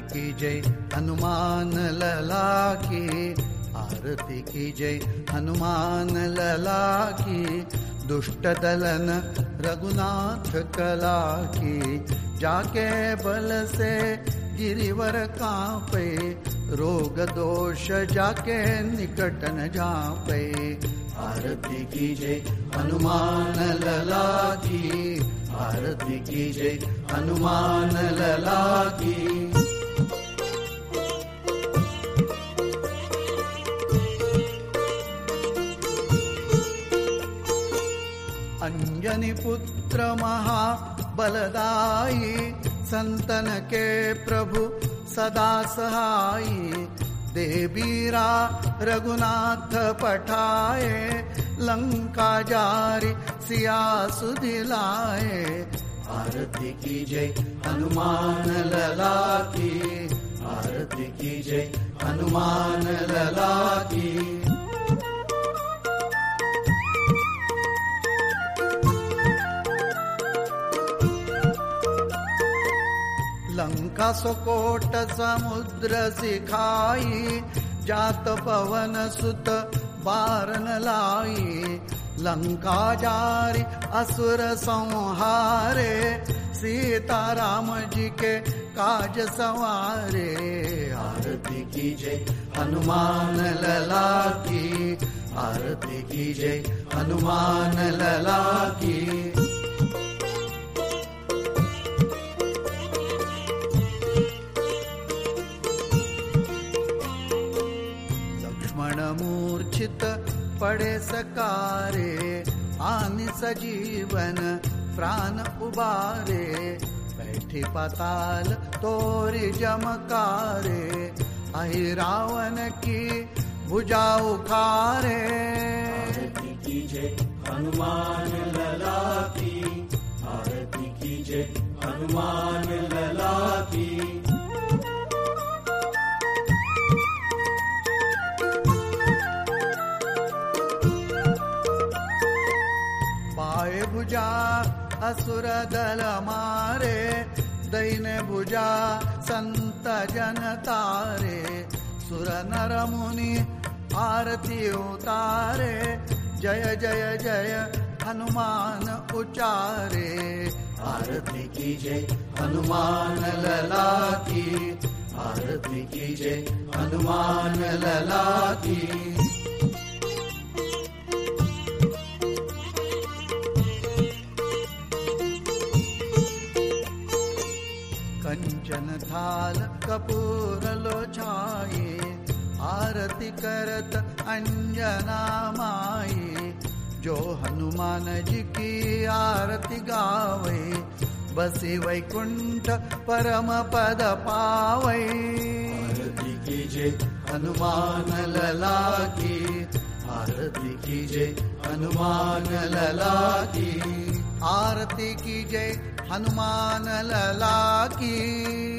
की जय हनुमान लला की, आरती की जय हनुमान लला की। दुष्ट दलन रघुनाथ कला की, जाके बल से गिरिवर कांपे, रोग दोष जाके निकट न जापे। आरती की जय हनुमान लला की, आरती की जय हनुमान लला की। अंजनी पुत्र महाबलदाई, संतन के प्रभु सदा सहाई। देवीरा रघुनाथ पठाए, लंका जारी सिया सुदिलाए। आरती की जय हनुमान लला की, आरती की जय हनुमान लला की। लंका सुकोट समुद्र सिखाई, जात पवन सुत बारन लाई। लंका जारी असुर संहारे, सीता राम जी के काज संवारे। आरती की जय हनुमान लला की, आरती की जय हनुमान लला की। मूर्छित पड़े सकारे, आनि सजीवन प्राण उबारे। बैठी पाताल तोरी जमकारे, अहि रावण की भुजा उखारे। आरती की जय हनुमान लला की, आरती की जय हनुमान लला की। भुजा असुर दल मारे, दैन्य भुजा संत जन तारे। सुर नर मुनि आरती उतारे, जय जय जय हनुमान उचारे। आरती की जय हनुमान लला की, आरती की जय हनुमान लला की। कंचन थाल कपूर लो छाये, आरती करत अंजना माई। जो हनुमान जी की आरती गावे, बसी वैकुंठ परम पद पावे। आरती की जय हनुमान लला की, आरती की जय हनुमान लला की। आरती की जय हनुमान लला की।